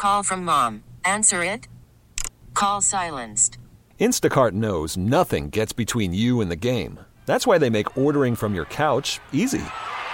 Call from mom. Answer it. Call silenced. Instacart knows nothing gets between you and the game. That's why they make ordering from your couch easy.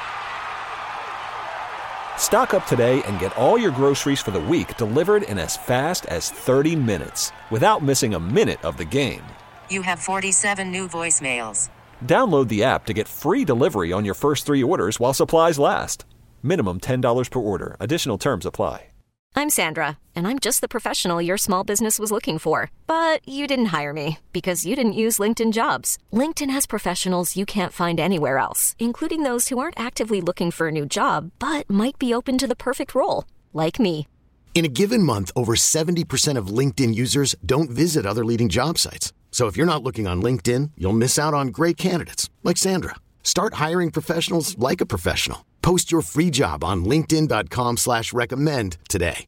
Stock up today and get all your groceries for the week delivered in as fast as 30 minutes without missing a minute of the game. You have 47 new voicemails. Download the app to get free delivery on your first 3 orders while supplies last. Minimum $10 per order. Additional terms apply. I'm Sandra, and I'm just the professional your small business was looking for. But you didn't hire me because you didn't use LinkedIn Jobs. LinkedIn has professionals you can't find anywhere else, including those who aren't actively looking for a new job, but might be open to the perfect role, like me. In a given month, over 70% of LinkedIn users don't visit other leading job sites. So if you're not looking on LinkedIn, you'll miss out on great candidates like Sandra. Start hiring professionals like a professional. Post your free job on linkedin.com/recommend today.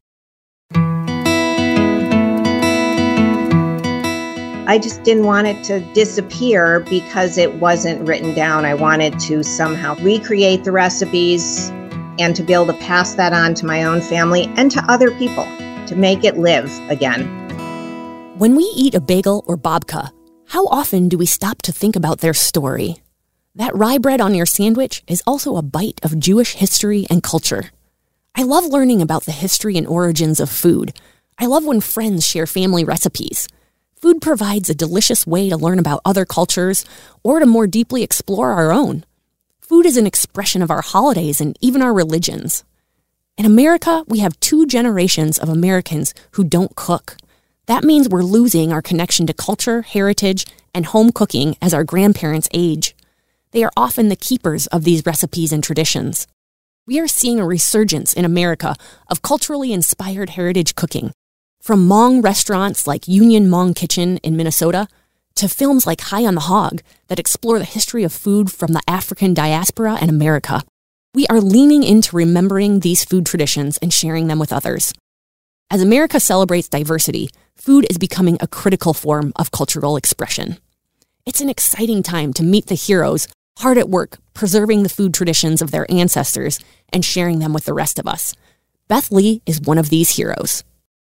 I just didn't want it to disappear because it wasn't written down. I wanted to somehow recreate the recipes and to be able to pass that on to my own family and to other people to make it live again. When we eat a bagel or babka, how often do we stop to think about their story? That rye bread on your sandwich is also a bite of Jewish history and culture. I love learning about the history and origins of food. I love when friends share family recipes. Food provides a delicious way to learn about other cultures or to more deeply explore our own. Food is an expression of our holidays and even our religions. In America, we have 2 generations of Americans who don't cook. That means we're losing our connection to culture, heritage, and home cooking as our grandparents age. They are often the keepers of these recipes and traditions. We are seeing a resurgence in America of culturally inspired heritage cooking, from Hmong restaurants like Union Hmong Kitchen in Minnesota to films like High on the Hog that explore the history of food from the African diaspora and America. We are leaning into remembering these food traditions and sharing them with others. As America celebrates diversity, food is becoming a critical form of cultural expression. It's an exciting time to meet the heroes hard at work preserving the food traditions of their ancestors and sharing them with the rest of us. Beth Lee is one of these heroes.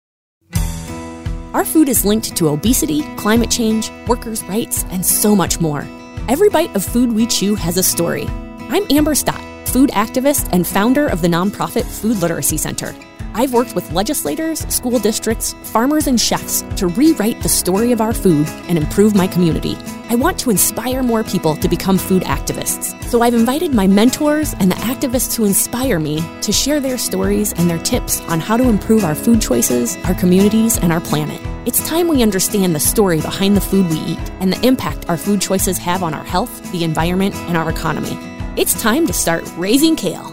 Our food is linked to obesity, climate change, workers' rights, and so much more. Every bite of food we chew has a story. I'm Amber Stott, food activist and founder of the nonprofit Food Literacy Center. I've worked with legislators, school districts, farmers, and chefs to rewrite the story of our food and improve my community. I want to inspire more people to become food activists. So I've invited my mentors and the activists who inspire me to share their stories and their tips on how to improve our food choices, our communities, and our planet. It's time we understand the story behind the food we eat and the impact our food choices have on our health, the environment, and our economy. It's time to start raising kale.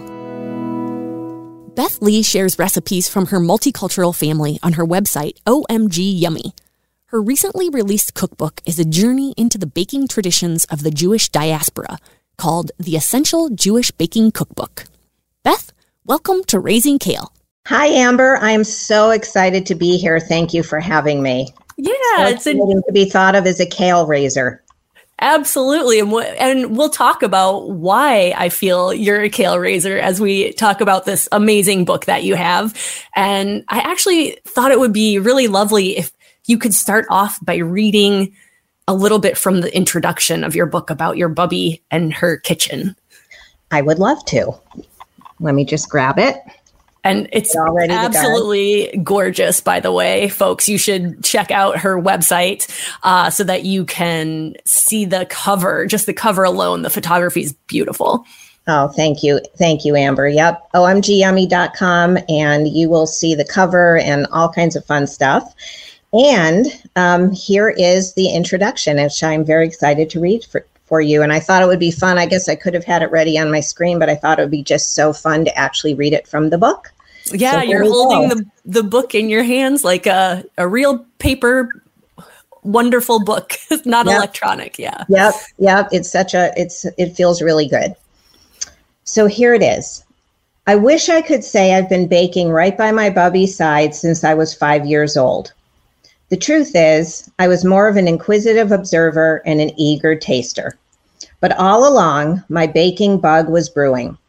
Beth Lee shares recipes from her multicultural family on her website, OMG Yummy. Her recently released cookbook is a journey into the baking traditions of the Jewish diaspora, called The Essential Jewish Baking Cookbook. Beth, welcome to Raising Kale. Hi, Amber. I am so excited to be here. Thank you for having me. Yeah, it's exciting to be thought of as a kale raiser. Absolutely. And we'll talk about why I feel you're a kale raiser as we talk about this amazing book that you have. And I actually thought it would be really lovely if you could start off by reading a little bit from the introduction of your book about your bubby and her kitchen. I would love to. Let me just grab it. And it's absolutely gorgeous, by the way, folks. You should check out her website so that you can see the cover. Just the cover alone, the photography is beautiful. Oh, thank you. Thank you, Amber. Yep. omgyummy.com, and you will see the cover and all kinds of fun stuff. And here is the introduction, which I'm very excited to read for you. And I thought it would be fun. I guess I could have had it ready on my screen, but I thought it would be just so fun to actually read it from the book. Yeah, so you're holding the book in your hands like a real paper, wonderful book. It's not electronic. Yeah. Yep. It feels really good. So here it is. I wish I could say I've been baking right by my bubby's side since I was 5 years old. The truth is, I was more of an inquisitive observer and an eager taster. But all along, my baking bug was brewing.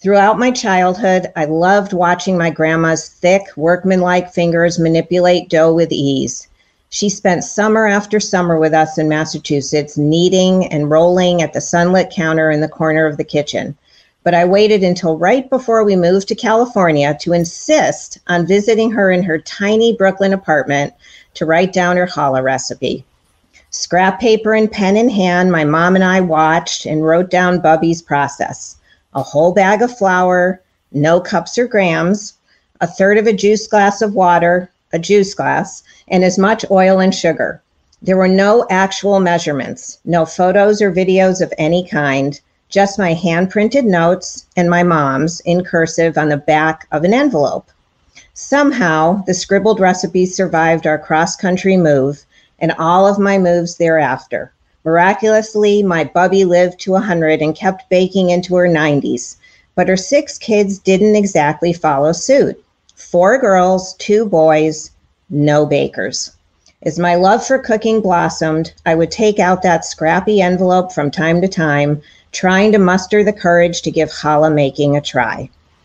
Throughout my childhood, I loved watching my grandma's thick, workmanlike fingers manipulate dough with ease. She spent summer after summer with us in Massachusetts, kneading and rolling at the sunlit counter in the corner of the kitchen. But I waited until right before we moved to California to insist on visiting her in her tiny Brooklyn apartment to write down her challah recipe. Scrap paper and pen in hand, my mom and I watched and wrote down Bubby's process. A whole bag of flour, no cups or grams, a third of a juice glass of water, a juice glass, and as much oil and sugar. There were no actual measurements, no photos or videos of any kind, just my hand-printed notes and my mom's in cursive on the back of an envelope. Somehow, the scribbled recipes survived our cross-country move and all of my moves thereafter. Miraculously, my Bubby lived to 100 and kept baking into her 90s, but her 6 kids didn't exactly follow suit. 4 girls, 2 boys, no bakers. As my love for cooking blossomed, I would take out that scrappy envelope from time to time, trying to muster the courage to give challah making a try.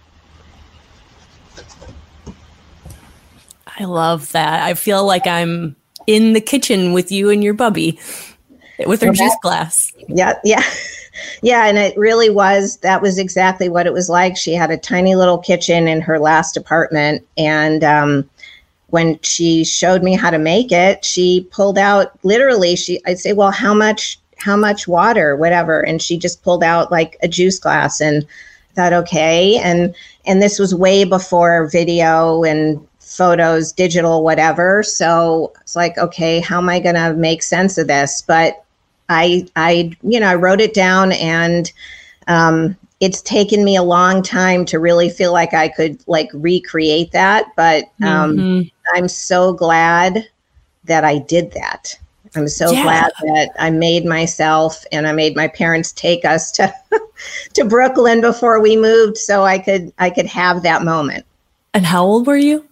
I love that. I feel like I'm in the kitchen with you and your Bubby with her juice glass. Yeah. Yeah, and it really was, that was exactly what it was like. She had a tiny little kitchen in her last apartment, and when she showed me how to make it, she pulled out, literally, I'd say, well, how much water, whatever, and she just pulled out like a juice glass, and I thought, okay, and this was way before video and photos, digital, whatever, so it's like, okay, how am I going to make sense of this? But I wrote it down, and it's taken me a long time to really feel like I could like recreate that. But I'm so glad that I did that. I'm so glad that I made myself and I made my parents take us to to Brooklyn before we moved, so I could have that moment. And how old were you?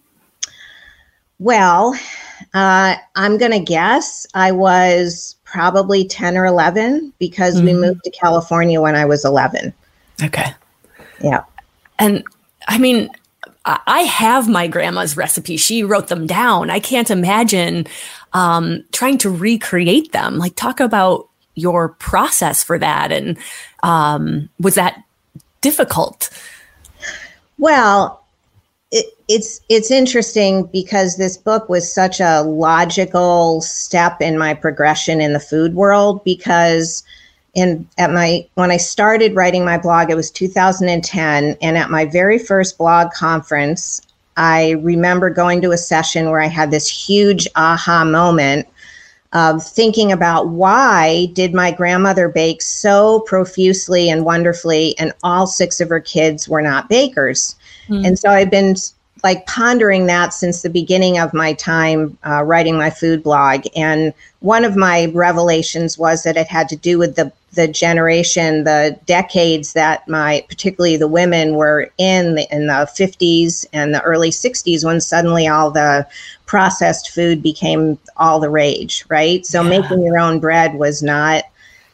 Well, I'm going to guess I was probably 10 or 11 because we moved to California when I was 11. Okay. Yeah. And I mean, I have my grandma's recipes. She wrote them down. I can't imagine trying to recreate them. Like, talk about your process for that. And was that difficult? Well, it's interesting because this book was such a logical step in my progression in the food world, because when I started writing my blog, it was 2010. And at my very first blog conference, I remember going to a session where I had this huge aha moment of thinking about why did my grandmother bake so profusely and wonderfully, and all 6 of her kids were not bakers. And so I've been like pondering that since the beginning of my time writing my food blog. And one of my revelations was that it had to do with the generation, the decades that particularly the women were in the 50s and the early 60s, when suddenly all the processed food became all the rage, right? So making your own bread was not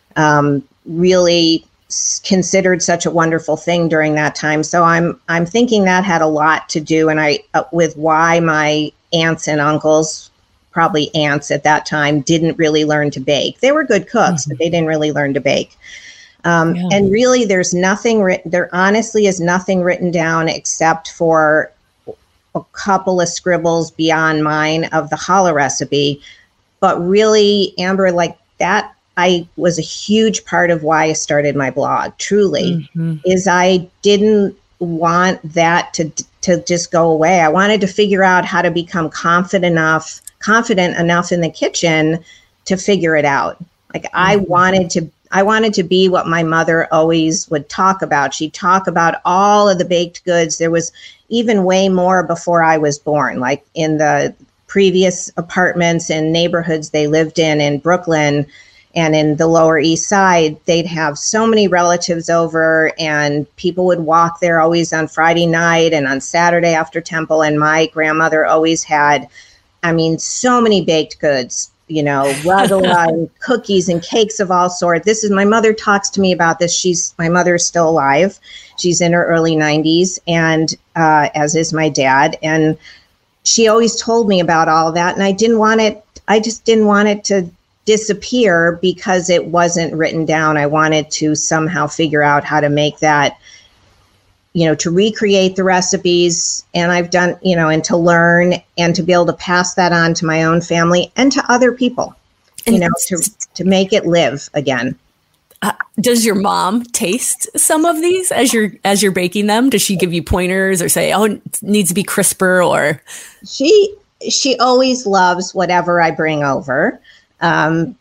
really considered such a wonderful thing during that time. So I'm thinking that had a lot to do with why my aunts and uncles, probably aunts at that time, didn't really learn to bake. They were good cooks, but they didn't really learn to bake. And really, there honestly is nothing written down except for a couple of scribbles beyond mine of the challah recipe. But really, Amber, like that, I was a huge part of why I started my blog, truly, is I didn't want that to just go away. I wanted to figure out how to become confident enough in the kitchen to figure it out. Like I wanted to be what my mother always would talk about. She'd talk about all of the baked goods. There was even way more before I was born, like in the previous apartments and neighborhoods they lived in Brooklyn. And in the Lower East Side, they'd have so many relatives over, and people would walk there always on Friday night and on Saturday after temple. And my grandmother always had, so many baked goods. rugelach and cookies and cakes of all sorts. My mother talks to me about this. My mother is still alive. She's in her early 90s, and as is my dad. And she always told me about all of that. And I just didn't want it to disappear because it wasn't written down. I wanted to somehow figure out how to make that, to recreate the recipes. And I've done, and to learn and to be able to pass that on to my own family and to other people, to make it live again. Does your mom taste some of these as you're baking them? Does she give you pointers or say, oh, it needs to be crisper? Or she always loves whatever I bring over. And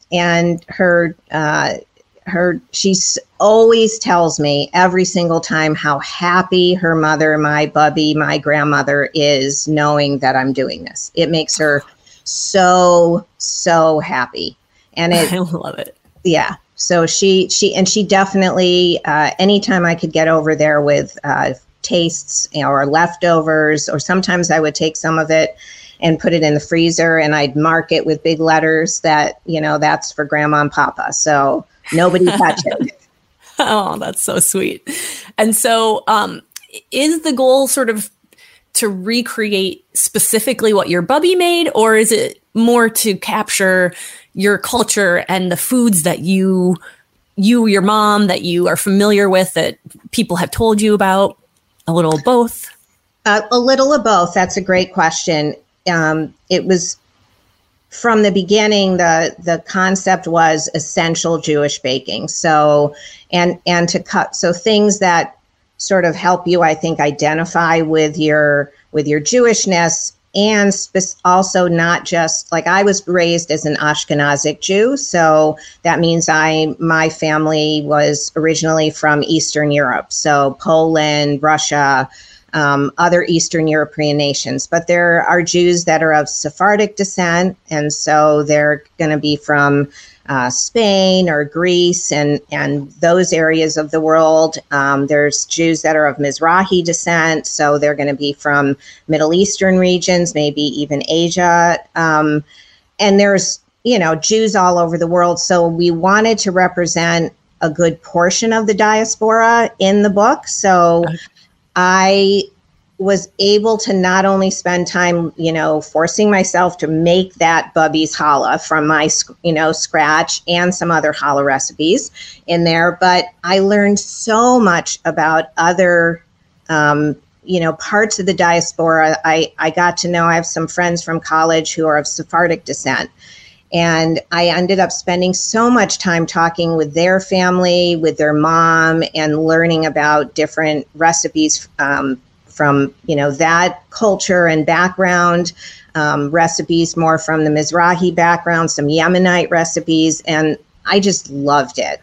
she always tells me every single time how happy her mother, my Bubby, my grandmother is knowing that I'm doing this. It makes her so, so happy. And I love it. Yeah. So she definitely, anytime I could get over there with tastes or leftovers, or sometimes I would take some of it and put it in the freezer, and I'd mark it with big letters that, that's for Grandma and Papa. So nobody touch it. Oh, that's so sweet. And so is the goal sort of to recreate specifically what your Bubby made, or is it more to capture your culture and the foods that your mom, that you are familiar with, that people have told you about? A little of both? A little of both. That's a great question. It was from the beginning, the concept was essential Jewish baking. So, and to cut, so things that sort of help you, I think, identify with your Jewishness, and also not just, like, I was raised as an Ashkenazic Jew. So that means my family was originally from Eastern Europe. So Poland, Russia, other Eastern European nations. But there are Jews that are of Sephardic descent, and so they're going to be from Spain or Greece and those areas of the world. There's Jews that are of Mizrahi descent, so they're going to be from Middle Eastern regions, maybe even Asia. And there's, Jews all over the world. So we wanted to represent a good portion of the diaspora in the book. So I was able to not only spend time, forcing myself to make that Bubby's challah from my, scratch, and some other challah recipes in there, but I learned so much about other, parts of the diaspora. I got to know, I have some friends from college who are of Sephardic descent, and I ended up spending so much time talking with their family, with their mom, and learning about different recipes from that culture and background, recipes more from the Mizrahi background, some Yemenite recipes, and I just loved it.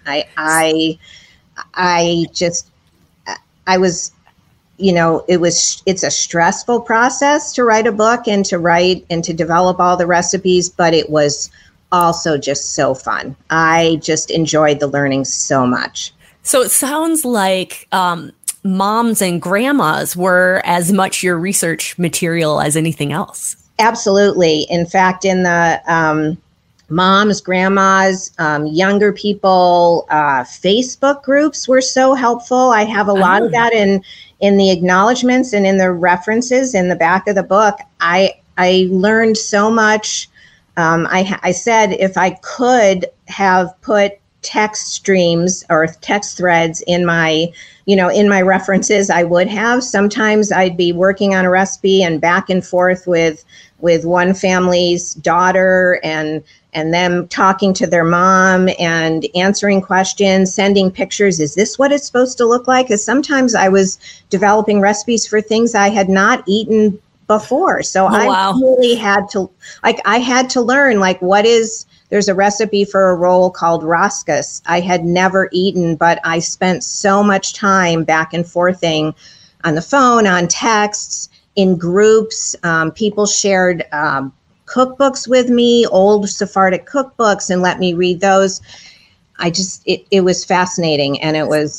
It's a stressful process to write a book and to write and to develop all the recipes, but it was also just so fun. I just enjoyed the learning so much. So it sounds like moms and grandmas were as much your research material as anything else. Absolutely. In fact, in the moms, grandmas, younger people, Facebook groups were so helpful. I have a lot of that in the acknowledgments and in the references in the back of the book. I learned so much. I said if I could have put text streams or text threads in my references, I would have. Sometimes I'd be working on a recipe and back and forth with one family's daughter and them talking to their mom and answering questions, sending pictures. Is this what it's supposed to look like? Because sometimes I was developing recipes for things I had not eaten before. So I really had to, I had to learn, there's a recipe for a roll called raskas. I had never eaten, but I spent so much time back and forthing on the phone, on texts, in groups. People shared cookbooks with me, old Sephardic cookbooks, and let me read those. It was fascinating. And it was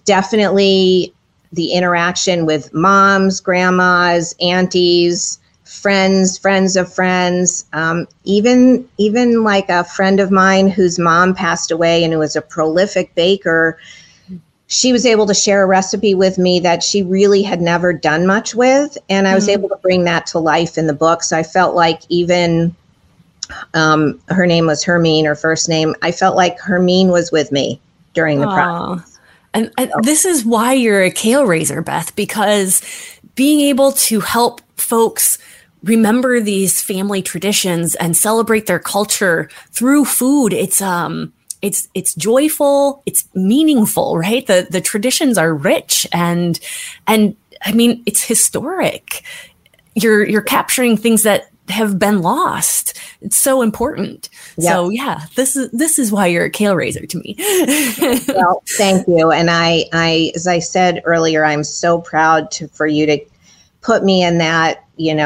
definitely the interaction with moms, grandmas, aunties, friends of friends, even like a friend of mine whose mom passed away and who was a prolific baker. She was able to share a recipe with me that she really had never done much with. And I was able to bring that to life in the book. So I felt like even, her name was Hermine, her first name. I felt like Hermine was with me during the process. And this is why you're a kale raiser, Beth, because being able to help folks remember these family traditions and celebrate their culture through food, it's joyful, it's meaningful, right? The traditions are rich and I mean, it's historic. You're capturing things that have been lost. It's so important. Yep. So yeah, this is why you're a kale raiser to me. Well, thank you. And I, as I said earlier, I'm so proud for you to put me in that,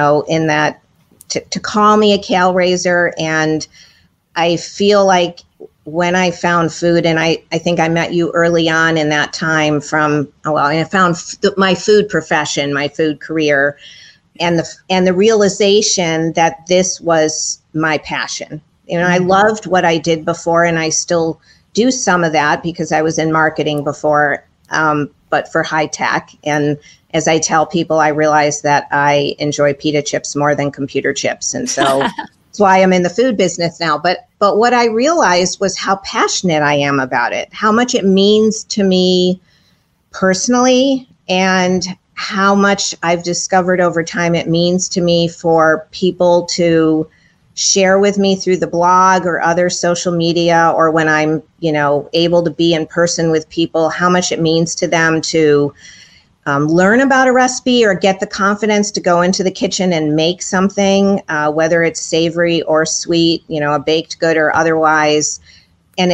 to call me a kale raiser. And I feel like when I found food, and I think I met you early on in that time I found my food profession, my food career, and the realization that this was my passion. I loved what I did before, and I still do some of that because I was in marketing before, but for high tech. And as I tell people, I realize that I enjoy pita chips more than computer chips. And so that's why I'm in the food business now. But what I realized was how passionate I am about it, how much it means to me personally, and how much I've discovered over time it means to me for people to share with me through the blog or other social media, or when I'm, able to be in person with people, how much it means to them to learn about a recipe or get the confidence to go into the kitchen and make something, whether it's savory or sweet, a baked good or otherwise. And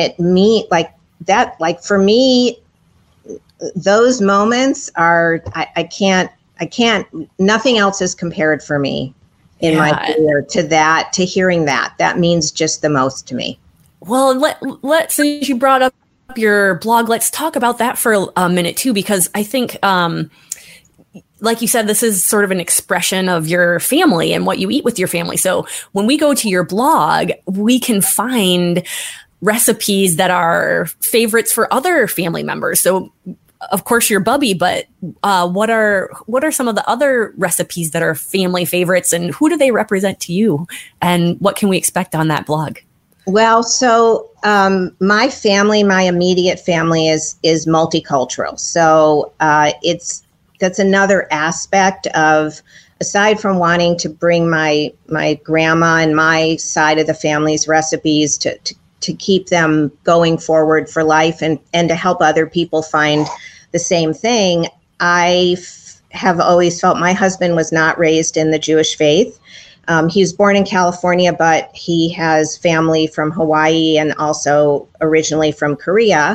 for me, those moments are, I can't, nothing else is compared for me in my career to that, to hearing that means just the most to me. Well, since you brought up your blog, let's talk about that for a minute too, because I think, like you said, this is sort of an expression of your family and what you eat with your family. So when we go to your blog, we can find recipes that are favorites for other family members. So of course you're Bubby, but what are some of the other recipes that are family favorites, and who do they represent to you, and what can we expect on that blog? Well, so my family, my immediate family is multicultural. So that's another aspect of, aside from wanting to bring my grandma and my side of the family's recipes to keep them going forward for life and to help other people find the same thing. I have always felt my husband was not raised in the Jewish faith. He was born in California, but he has family from Hawaii and also originally from Korea.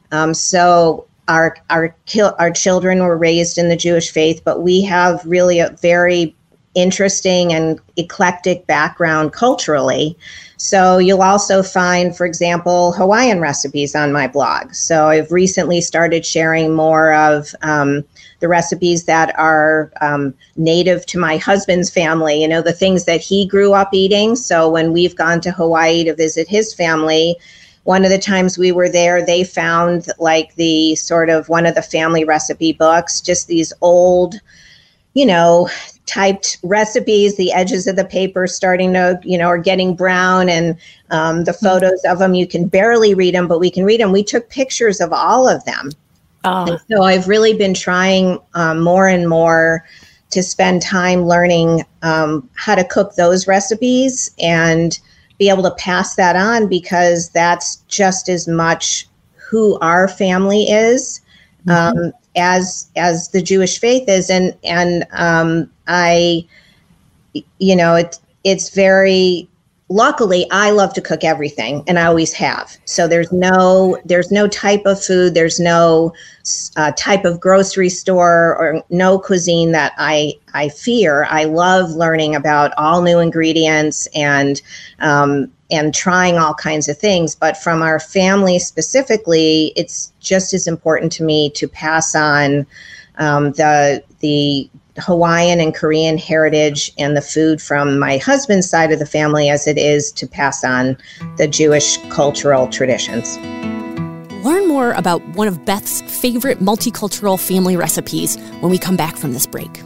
So our children were raised in the Jewish faith, but we have really a very interesting and eclectic background culturally. So you'll also find, for example, Hawaiian recipes on my blog. So I've recently started sharing more of the recipes that are native to my husband's family, the things that he grew up eating. So when we've gone to Hawaii to visit his family, one of the times we were there, they found like the sort of one of the family recipe books, just these old, typed recipes, the edges of the paper starting to, are getting brown, and the photos of them, you can barely read them, but we can read them. We took pictures of all of them. And so I've really been trying more and more to spend time learning how to cook those recipes and be able to pass that on, because that's just as much who our family is as the Jewish faith is. And it's very, luckily, I love to cook everything, and I always have. So there's no type of food, there's no type of grocery store or no cuisine that I fear. I love learning about all new ingredients and trying all kinds of things. But from our family specifically, it's just as important to me to pass on the Hawaiian and Korean heritage and the food from my husband's side of the family as it is to pass on the Jewish cultural traditions. Learn more about one of Beth's favorite multicultural family recipes when we come back from this break.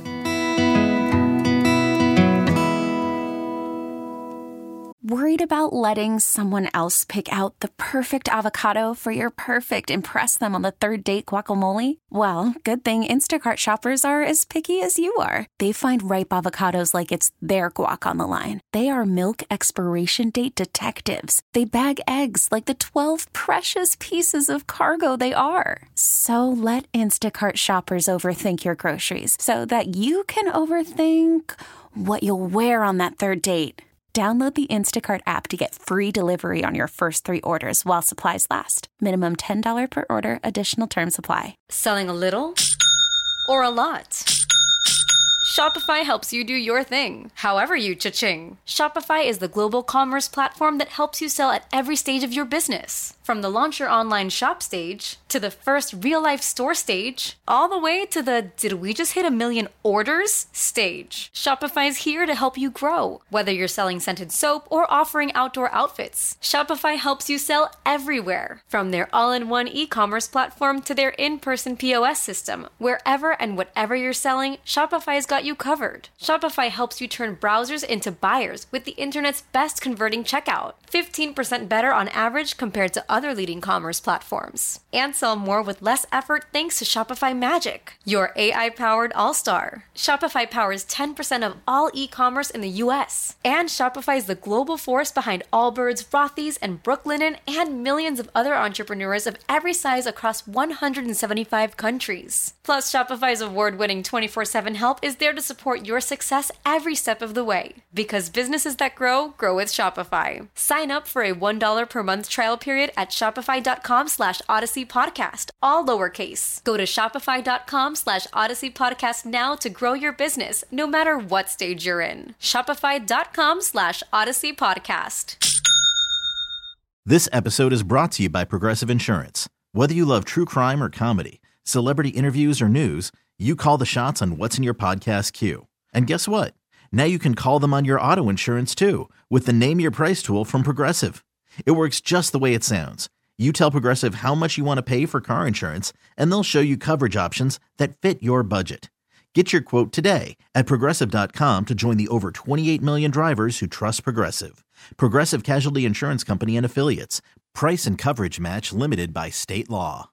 Worried about letting someone else pick out the perfect avocado for your perfect impress them on the third date guacamole? Well, good thing Instacart shoppers are as picky as you are. They find ripe avocados like it's their guac on the line. They are milk expiration date detectives. They bag eggs like the 12 precious pieces of cargo they are. So let Instacart shoppers overthink your groceries so that you can overthink what you'll wear on that third date. Download the Instacart app to get free delivery on your first 3 orders while supplies last. Minimum $10 per order. Additional terms apply. Selling a little or a lot? Shopify helps you do your thing, however you cha-ching. Shopify is the global commerce platform that helps you sell at every stage of your business. From the launch your online shop stage, to the first real-life store stage, all the way to the did we just hit 1 million orders stage. Shopify's here to help you grow. Whether you're selling scented soap or offering outdoor outfits, Shopify helps you sell everywhere. From their all-in-one e-commerce platform to their in-person POS system, wherever and whatever you're selling, Shopify's got you covered. Shopify helps you turn browsers into buyers with the internet's best converting checkout. 15% better on average compared to other leading commerce platforms. And sell more with less effort thanks to Shopify Magic, your AI-powered all-star. Shopify powers 10% of all e-commerce in the US. And Shopify is the global force behind Allbirds, Rothy's, and Brooklinen, and millions of other entrepreneurs of every size across 175 countries. Plus, Shopify's award-winning 24/7 help is there to support your success every step of the way. Because businesses that grow, grow with Shopify. Sign up for a $1 per month trial period at shopify.com/Odyssey Podcast, all lowercase. Go to shopify.com/Odyssey Podcast now to grow your business, no matter what stage you're in. Shopify.com/Odyssey Podcast. This episode is brought to you by Progressive Insurance. Whether you love true crime or comedy, celebrity interviews or news, you call the shots on what's in your podcast queue. And guess what? Now you can call them on your auto insurance too, with the Name Your Price tool from Progressive. It works just the way it sounds. You tell Progressive how much you want to pay for car insurance, and they'll show you coverage options that fit your budget. Get your quote today at Progressive.com to join the over 28 million drivers who trust Progressive. Progressive Casualty Insurance Company and Affiliates. Price and coverage match limited by state law.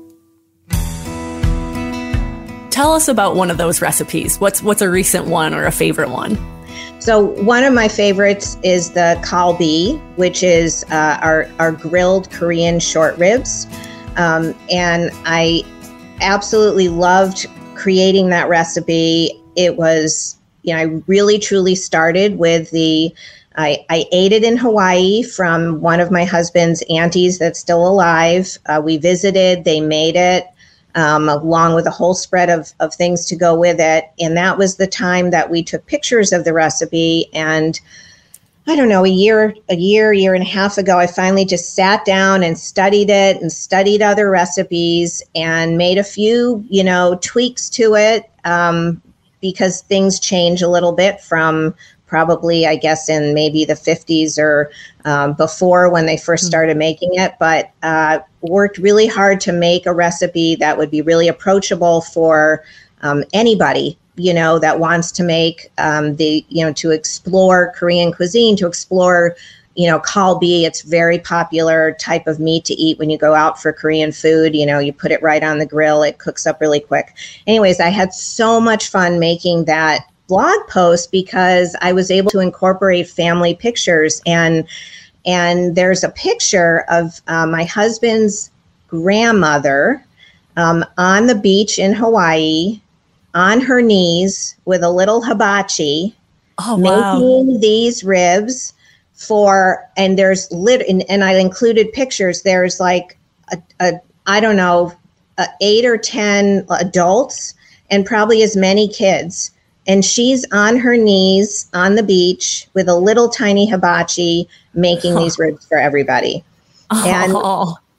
Tell us about one of those recipes. What's a recent one or a favorite one? So one of my favorites is the kalbi, which is our grilled Korean short ribs. And I absolutely loved creating that recipe. It was, I really truly started with I ate it in Hawaii from one of my husband's aunties that's still alive. We visited, they made it. Along with a whole spread of things to go with it. And that was the time that we took pictures of the recipe. And I don't know, a year and a half ago, I finally just sat down and studied it and studied other recipes and made a few, tweaks to it because things change a little bit from probably, I guess, in maybe the 50s or before when they first started making it, but worked really hard to make a recipe that would be really approachable for anybody, that wants to make to explore Korean cuisine, to explore, kalbi. It's very popular type of meat to eat when you go out for Korean food. You put it right on the grill. It cooks up really quick. Anyways, I had so much fun making that blog post because I was able to incorporate family pictures, and there's a picture of my husband's grandmother on the beach in Hawaii on her knees with a little hibachi making these ribs and there's and I included pictures. There's like I don't know, 8 or 10 adults and probably as many kids. And she's on her knees on the beach with a little tiny hibachi making these ribs for everybody.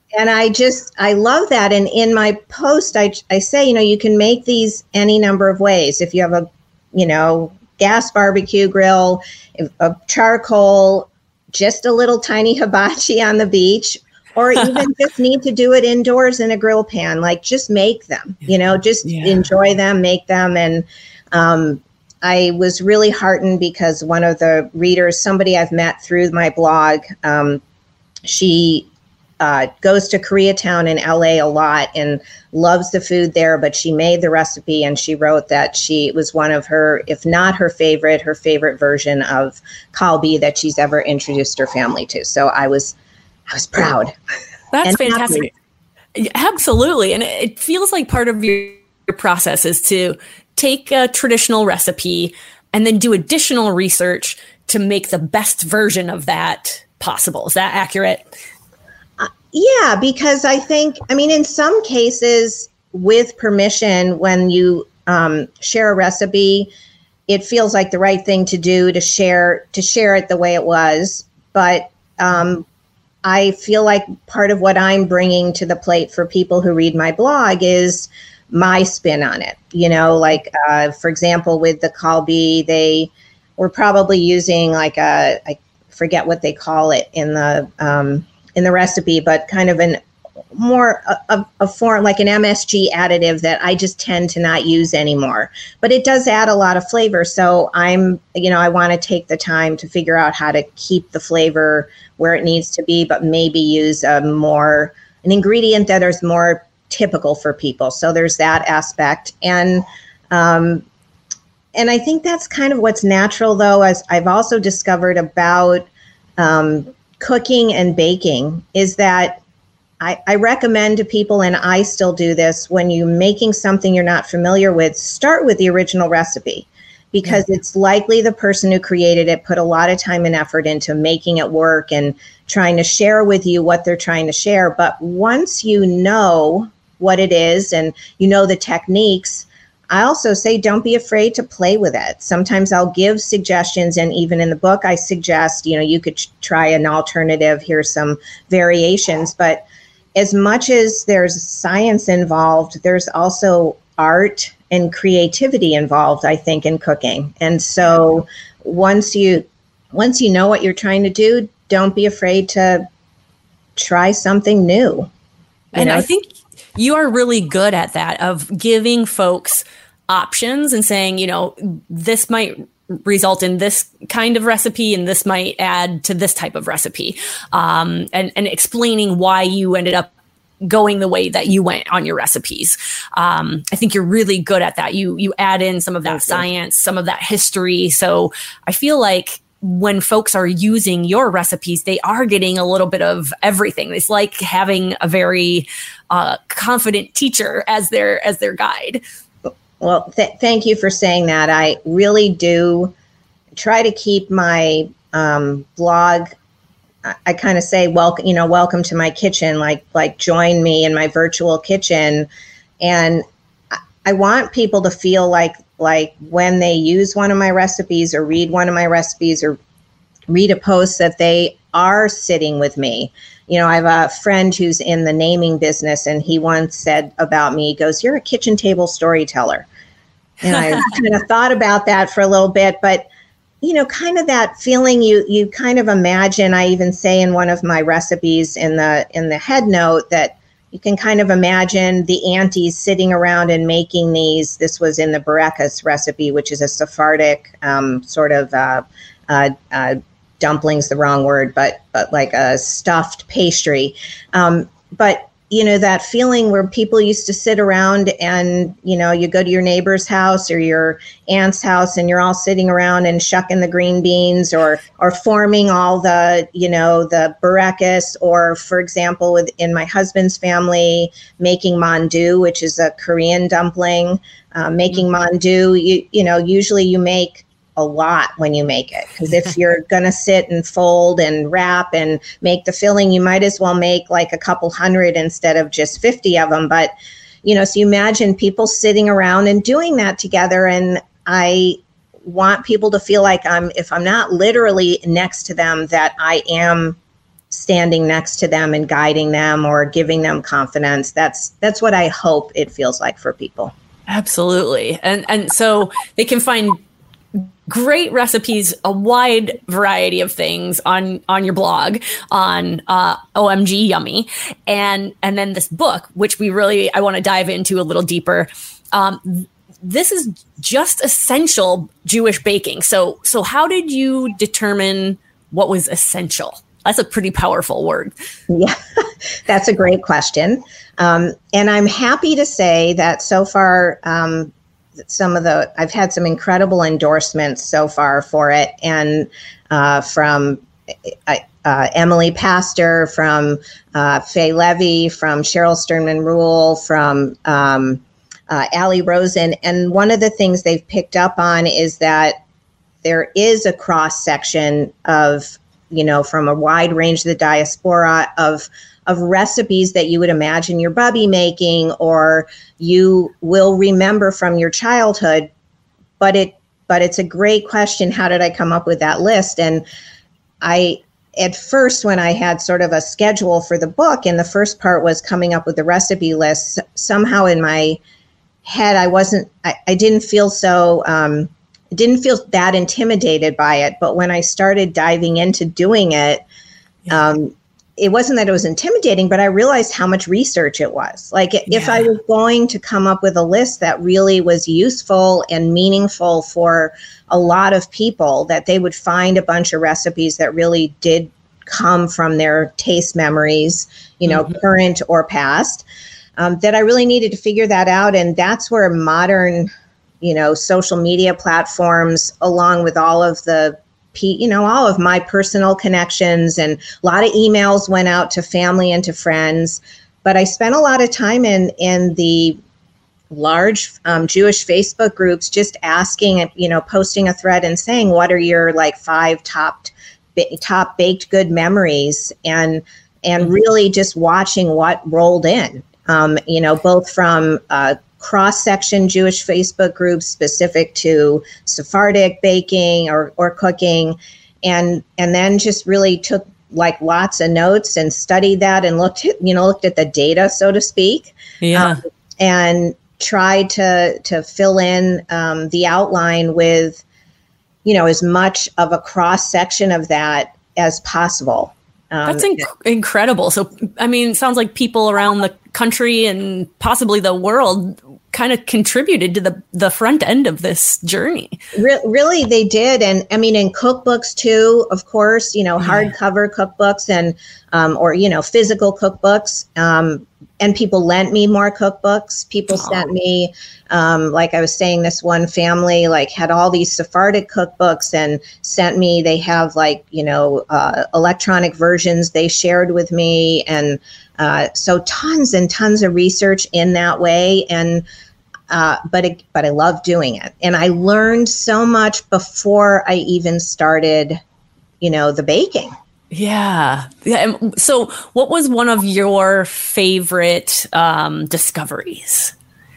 And I love that. And in my post, I say, you can make these any number of ways. If you have a, gas barbecue grill, a charcoal, just a little tiny hibachi on the beach, or even just need to do it indoors in a grill pan, like just make them, enjoy them, make them. And I was really heartened because one of the readers, somebody I've met through my blog, she goes to Koreatown in LA a lot and loves the food there, but she made the recipe and she wrote that it was one of her, if not her favorite version of kalbi that she's ever introduced her family to. So I was proud. That's fantastic. Happy. Absolutely. And it feels like part of your process is to take a traditional recipe and then do additional research to make the best version of that possible. Is that accurate? Yeah, because in some cases, with permission, when you share a recipe, it feels like the right thing to do to share it the way it was. But I feel like part of what I'm bringing to the plate for people who read my blog is my spin on it. For example, with the kalbi, they were probably using I forget what they call it in the recipe, but kind of a form like an MSG additive that I just tend to not use anymore. But it does add a lot of flavor. So I want to take the time to figure out how to keep the flavor where it needs to be, but maybe use an ingredient that is more typical for people. So there's that aspect. And I think that's kind of what's natural, though, as I've also discovered about cooking and baking, is that I recommend to people, and I still do this, when you're making something you're not familiar with, start with the original recipe, because it's likely the person who created it put a lot of time and effort into making it work and trying to share with you what they're trying to share. But once you know what it is and you know the techniques, I also say don't be afraid to play with it. Sometimes I'll give suggestions, and even in the book I suggest, you could try an alternative, here's some variations. But as much as there's science involved, there's also art and creativity involved, I think, in cooking. And so once you know what you're trying to do, don't be afraid to try something new. And I think you are really good at that, of giving folks options and saying, this might result in this kind of recipe and this might add to this type of recipe, and explaining why you ended up going the way that you went on your recipes. I think you're really good at that. You add in some of that science, some of that history. So I feel like when folks are using your recipes, they are getting a little bit of everything. It's like having a very confident teacher as their guide. Well, thank you for saying that. I really do try to keep my blog. I kind of say, welcome to my kitchen, like join me in my virtual kitchen. And I want people to feel like when they use one of my recipes or read one of my recipes or read a post, that they are sitting with me. I have a friend who's in the naming business, and he once said about me, he goes, "You're a kitchen table storyteller." And I kind of thought about that for a little bit, but kind of that feeling you kind of imagine. I even say in one of my recipes in the head note that you can kind of imagine the aunties sitting around and making these. This was in the Burekas recipe, which is a Sephardic sort of dumpling's the wrong word, but like a stuffed pastry. But that feeling where people used to sit around and, you go to your neighbor's house or your aunt's house and you're all sitting around and shucking the green beans or forming all the, the burekas, or, for example, in my husband's family, making mandu, which is a Korean dumpling, making mandu, usually you make a lot when you make it, because if you're going to sit and fold and wrap and make the filling, you might as well make like a couple hundred instead of just 50 of them. But, so you imagine people sitting around and doing that together. And I want people to feel like if I'm not literally next to them, that I am standing next to them and guiding them or giving them confidence. That's what I hope it feels like for people. Absolutely. And so they can find great recipes, a wide variety of things on your blog on OMG Yummy. And then this book, which I want to dive into a little deeper. This is just essential Jewish baking. So how did you determine what was essential? That's a pretty powerful word. Yeah, that's a great question. And I'm happy to say that so far, I've had some incredible endorsements so far for it. And from Emily Pastor, from Faye Levy, from Cheryl Sternman Rule, from Allie Rosen. And one of the things they've picked up on is that there is a cross section of, from a wide range of the diaspora of recipes that you would imagine your bubby making or you will remember from your childhood. But it's a great question. How did I come up with that list? And at first, when I had sort of a schedule for the book, and the first part was coming up with the recipe list, somehow in my head, I didn't feel that intimidated by it. But when I started diving into doing it, it wasn't that it was intimidating, but I realized how much research it was. Like if I was going to come up with a list that really was useful and meaningful for a lot of people, that they would find a bunch of recipes that really did come from their taste memories, current or past, that I really needed to figure that out. And that's where modern, social media platforms, along with all of all of my personal connections, and a lot of emails went out to family and to friends. But I spent a lot of time in the large Jewish Facebook groups, just asking, posting a thread and saying, what are your 5 top baked good memories, and really just watching what rolled in, both from cross-section Jewish Facebook groups specific to Sephardic baking or cooking, and then just really took lots of notes and studied that and looked at the data, so to speak, and tried to fill in the outline with as much of a cross-section of that as possible. That's incredible. So, it sounds like people around the country and possibly the world kind of contributed to the front end of this journey. Really, they did. And in cookbooks too, of course, hardcover cookbooks and, or physical cookbooks. And people lent me more cookbooks. People sent me, like I was saying, this one family had all these Sephardic cookbooks and sent me, they have electronic versions they shared with me. And so tons and tons of research in that way. And but I love doing it. And I learned so much before I even started, the baking. Yeah. And so what was one of your favorite discoveries?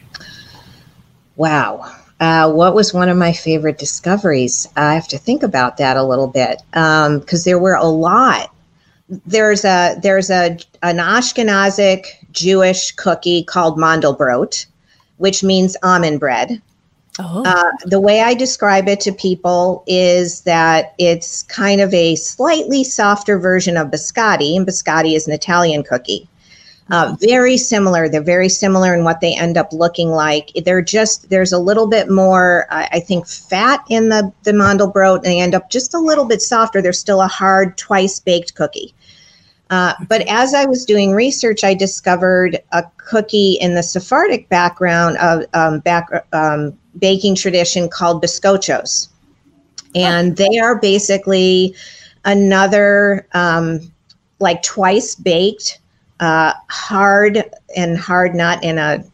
Wow. What was one of my favorite discoveries? I have to think about that a little bit because there were a lot. There's an Ashkenazic Jewish cookie called Mandelbrot, which means almond bread. The way I describe it to people is that it's kind of a slightly softer version of biscotti, and biscotti is an Italian cookie. Very similar. They're very similar in what they end up looking like. There's a little bit more, I think, fat in the Mandelbrot, and they end up just a little bit softer. They're still a hard, twice-baked cookie. But as I was doing research, I discovered a cookie in the Sephardic background of baking tradition called bizcochos. And they are basically another twice baked, hard, not in a,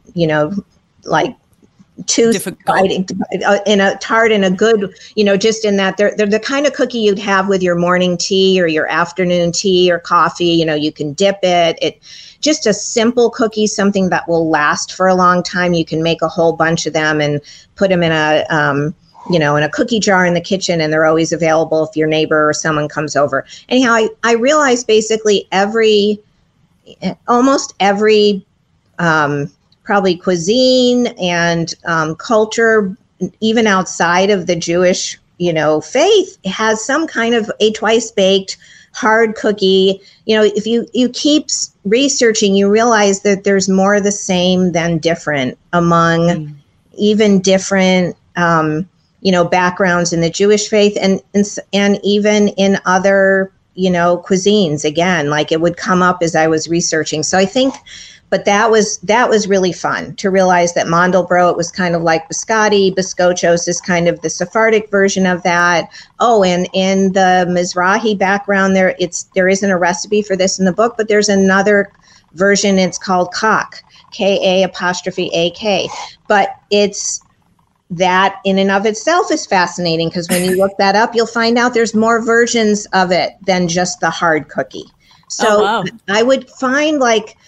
too difficult, in a tart and a good, just in that they're the kind of cookie you'd have with your morning tea or your afternoon tea or coffee. You can dip it. Just a simple cookie, something that will last for a long time. You can make a whole bunch of them and put them in a in a cookie jar in the kitchen, and they're always available if your neighbor or someone comes over. Anyhow, I realized basically almost every probably cuisine and culture, even outside of the Jewish, faith, has some kind of a twice baked hard cookie. If you keep researching, you realize that there's more the same than different among even different, backgrounds in the Jewish faith and even in other, cuisines. Again, like it would come up as I was researching. So I think, but that was really fun to realize that Mandelbrot was kind of like biscotti. Bizcochos is kind of the Sephardic version of that. Oh, and in the Mizrahi background, there isn't a recipe for this in the book, but there's another version. It's called Kak, K-A''AK. But it's that in and of itself is fascinating, because when you look that up, you'll find out there's more versions of it than just the hard cookie. So I would find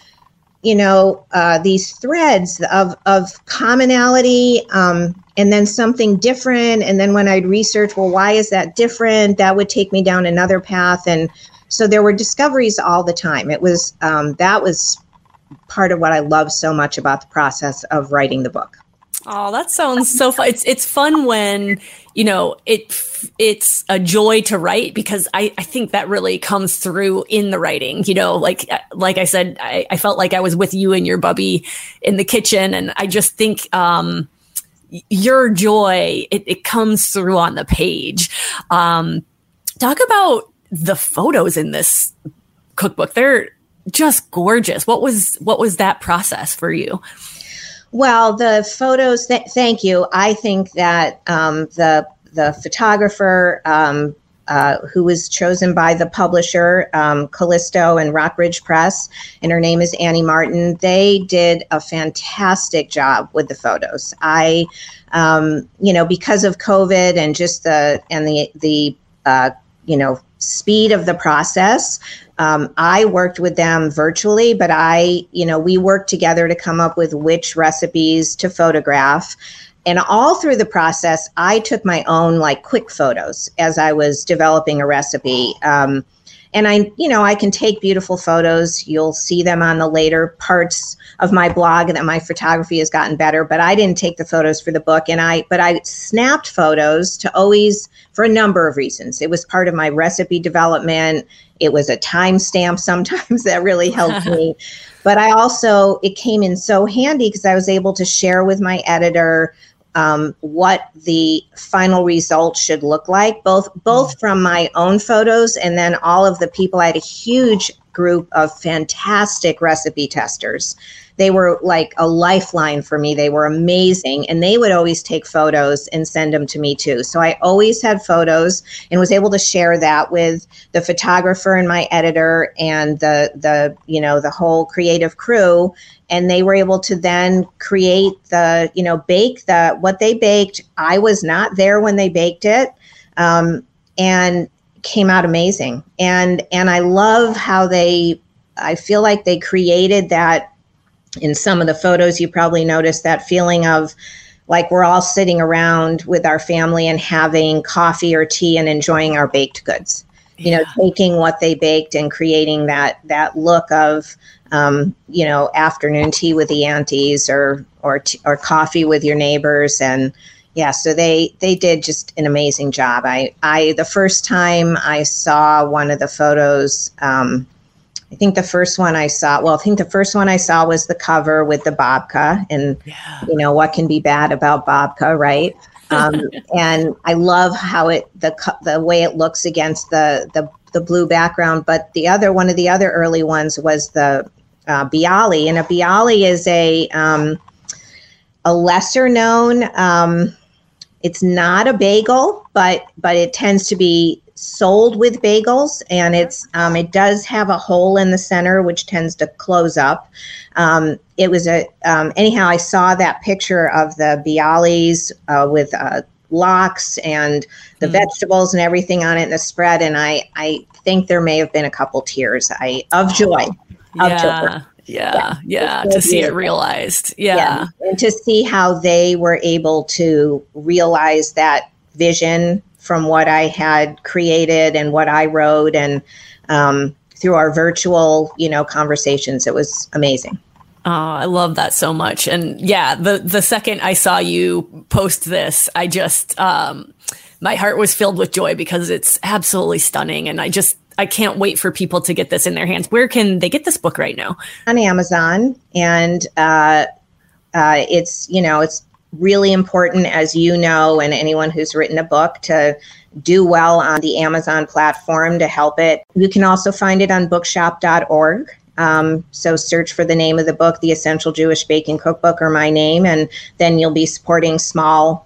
these threads of commonality, and then something different. And then when I'd research, well, why is that different? That would take me down another path. And so there were discoveries all the time. It was, that was part of what I love so much about the process of writing the book. Oh, that sounds so fun. It's fun when, it's a joy to write, because I think that really comes through in the writing, like I said, I felt like I was with you and your bubby in the kitchen. And I just think, your joy, it comes through on the page. Talk about the photos in this cookbook. They're just gorgeous. What was that process for you? Well, the photos, thank you. I think that the photographer who was chosen by the publisher, Callisto and Rockridge Press, and her name is Annie Martin, they did a fantastic job with the photos. I, because of COVID and just the speed of the process, I worked with them virtually, but we worked together to come up with which recipes to photograph. And all through the process, I took my own quick photos as I was developing a recipe. And I can take beautiful photos. You'll see them on the later parts of my blog, that my photography has gotten better, but I didn't take the photos for the book. But I snapped photos to always, for a number of reasons. It was part of my recipe development. It was a timestamp sometimes that really helped me. But it came in so handy because I was able to share with my editor what the final result should look like, both from my own photos and then all of the people. I had a huge group of fantastic recipe testers. They were like a lifeline for me. They were amazing. And they would always take photos and send them to me too. So I always had photos and was able to share that with the photographer and my editor and the whole creative crew. And they were able to then create bake what they baked. I was not there when they baked it. And came out amazing. And I love how I feel like they created that. In some of the photos, you probably noticed that feeling of we're all sitting around with our family and having coffee or tea and enjoying our baked goods, taking what they baked and creating that look of, afternoon tea with the aunties or coffee with your neighbors. And yeah, so they did just an amazing job. The first time I saw one of the photos, I think the first one I saw was the cover with the babka, and what can be bad about babka, right? And I love how the way it looks against the blue background. But one of the other early ones was the bialy, and a bialy is a lesser known. It's not a bagel, but it tends to be sold with bagels, and it does have a hole in the center which tends to close up. It was anyhow, I saw that picture of the bialys with lox and the vegetables and everything on it in the spread, and I think there may have been a couple tears of joy. Joy. Yeah. To see it realized. Yeah. And to see how they were able to realize that vision from what I had created and what I wrote, and through our virtual, conversations, it was amazing. Oh, I love that so much. And yeah, the second I saw you post this, I just, my heart was filled with joy because it's absolutely stunning. And I can't wait for people to get this in their hands. Where can they get this book right now? On Amazon. And it's really important, as you know, and anyone who's written a book, to do well on the Amazon platform to help it. You can also find it on bookshop.org. So search for the name of the book, The Essential Jewish Baking Cookbook, or my name, and then you'll be supporting small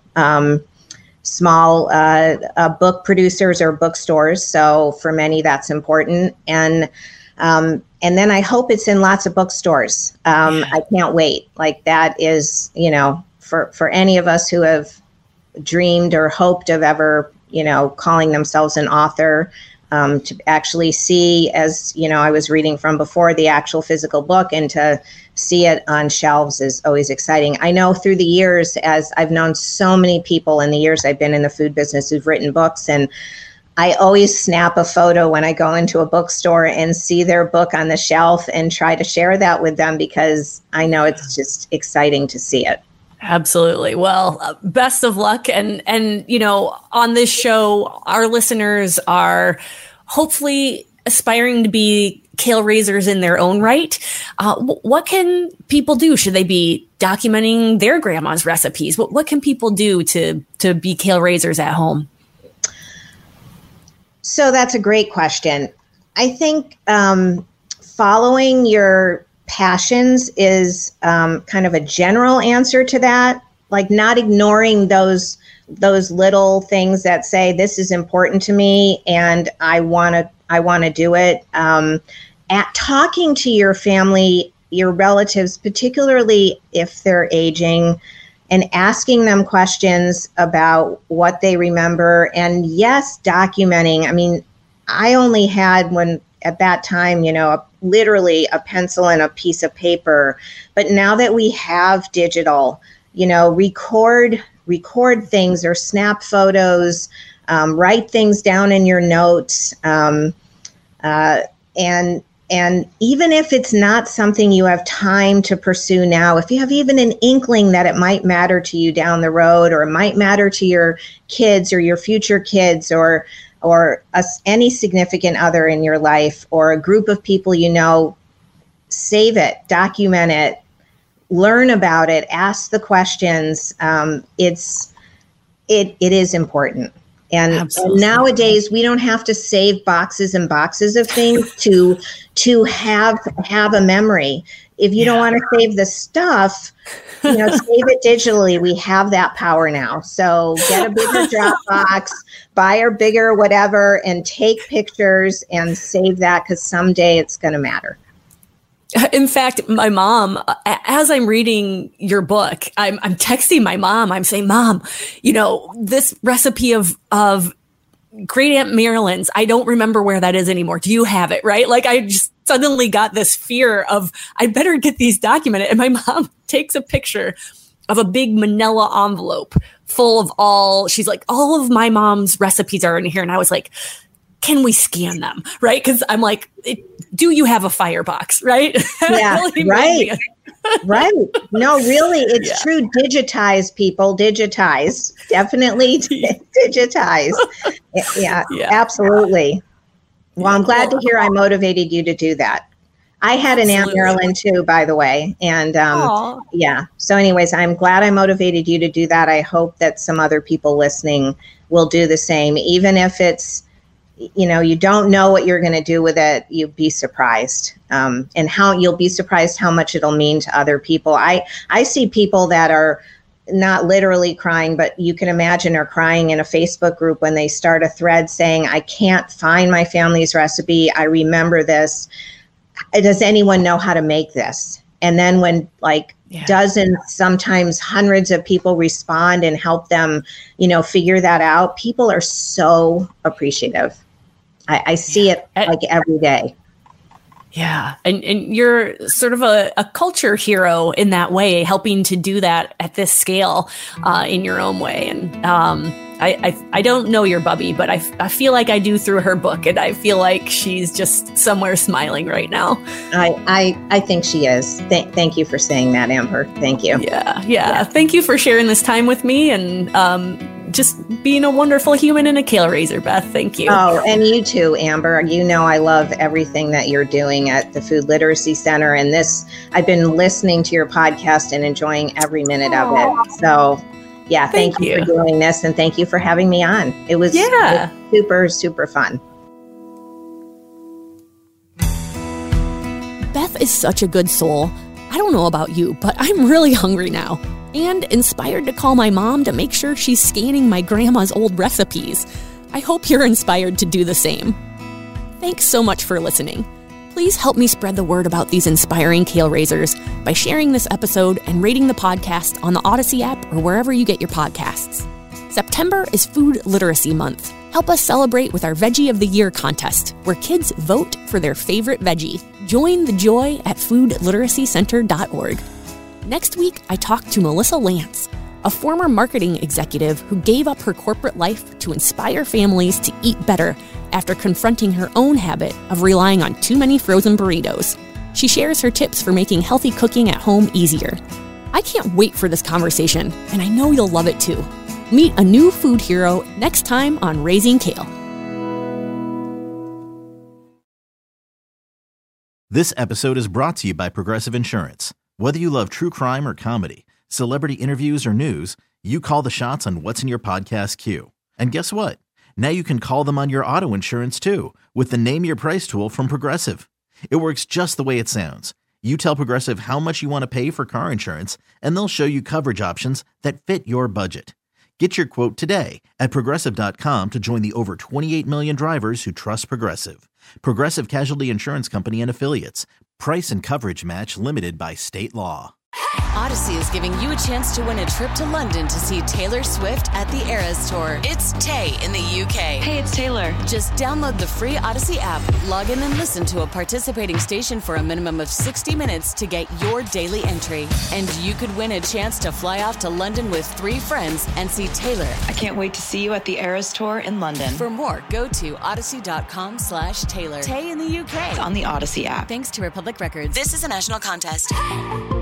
book producers or bookstores. So for many, that's important. And then I hope it's in lots of bookstores. I can't wait. Like, that is, for any of us who have dreamed or hoped of ever, calling themselves an author, to actually see, as I was reading from before, the actual physical book, and to see it on shelves is always exciting. I know through the years, as I've known so many people in the years I've been in the food business who've written books, and I always snap a photo when I go into a bookstore and see their book on the shelf and try to share that with them, because I know it's just exciting to see it. Absolutely. Well, best of luck. And on this show, our listeners are hopefully aspiring to be kale raisers in their own right. What can people do? Should they be documenting their grandma's recipes? What can people do to be kale raisers at home? So that's a great question. I think following your passions is kind of a general answer to that, like not ignoring those little things that say, this is important to me and I want to do it. At talking to your family, your relatives, particularly if they're aging, and asking them questions about what they remember. And yes, documenting. I mean, I only had, at that time, literally a pencil and a piece of paper. But now that we have digital, record things or snap photos, write things down in your notes. And even if it's not something you have time to pursue now, if you have even an inkling that it might matter to you down the road, or it might matter to your kids or your future kids, or any significant other in your life, or a group of people, save it, document it, learn about it, ask the questions. It is important. And nowadays we don't have to save boxes and boxes of things to have a memory. If you don't want to save the stuff, save it digitally. We have that power now. So get a bigger Dropbox, buy a bigger whatever, and take pictures and save that, because someday it's going to matter. In fact, my mom, as I'm reading your book, I'm texting my mom. I'm saying, Mom, this recipe of Great Aunt Marilyn's, I don't remember where that is anymore. Do you have it? Right? Like, I just suddenly got this fear of, I better get these documented. And my mom takes a picture of a big manila envelope full of she's like, all of my mom's recipes are in here. And I was like, can we scan them? Right? Because I'm like, do you have a firebox? Right? Yeah, really right. Right. No, really, it's true. Digitize, people. Digitize. Definitely digitize. Yeah, absolutely. Well, I'm glad to hear I motivated you to do that. I had an Aunt Marilyn too, by the way. And yeah. So anyways, I'm glad I motivated you to do that. I hope that some other people listening will do the same, even if it's, you don't know what you're going to do with it. You'll be surprised, and you'll be surprised how much it'll mean to other people. I see people that are not literally crying, but you can imagine are crying in a Facebook group when they start a thread saying, I can't find my family's recipe. I remember this. Does anyone know how to make this? And then when dozens, sometimes hundreds of people respond and help them, figure that out, people are so appreciative. I see it every day. Yeah. And you're sort of a culture hero in that way, helping to do that at this scale in your own way. And I don't know your Bubby, but I feel like I do through her book, and I feel like she's just somewhere smiling right now. I think she is. Thank you for saying that, Amber. Thank you. Yeah. Thank you for sharing this time with me, and just being a wonderful human and a kale raiser, Beth. Thank you. Oh, and you too, Amber. You know I love everything that you're doing at the Food Literacy Center. And I've been listening to your podcast and enjoying every minute of it. So, yeah, thank you for doing this. And thank you for having me on. It was super, super fun. Beth is such a good soul. I don't know about you, but I'm really hungry now. And inspired to call my mom to make sure she's scanning my grandma's old recipes. I hope you're inspired to do the same. Thanks so much for listening. Please help me spread the word about these inspiring kale raisers by sharing this episode and rating the podcast on the Odyssey app or wherever you get your podcasts. September is Food Literacy Month. Help us celebrate with our Veggie of the Year contest, where kids vote for their favorite veggie. Join the joy at foodliteracycenter.org. Next week, I talked to Melissa Lance, a former marketing executive who gave up her corporate life to inspire families to eat better after confronting her own habit of relying on too many frozen burritos. She shares her tips for making healthy cooking at home easier. I can't wait for this conversation, and I know you'll love it too. Meet a new food hero next time on Raising Kale. This episode is brought to you by Progressive Insurance. Whether you love true crime or comedy, celebrity interviews or news, you call the shots on what's in your podcast queue. And guess what? Now you can call them on your auto insurance too, with the Name Your Price tool from Progressive. It works just the way it sounds. You tell Progressive how much you want to pay for car insurance, and they'll show you coverage options that fit your budget. Get your quote today at Progressive.com to join the over 28 million drivers who trust Progressive. Progressive Casualty Insurance Company and Affiliates. Price and coverage match limited by state law. Odyssey is giving you a chance to win a trip to London to see Taylor Swift at the Eras Tour. It's Tay in the UK. Hey, it's Taylor. Just download the free Odyssey app, log in and listen to a participating station for a minimum of 60 minutes to get your daily entry. And you could win a chance to fly off to London with 3 friends and see Taylor. I can't wait to see you at the Eras Tour in London. For more, go to odyssey.com/Taylor. Tay in the UK. It's on the Odyssey app. Thanks to Republic Records. This is a national contest.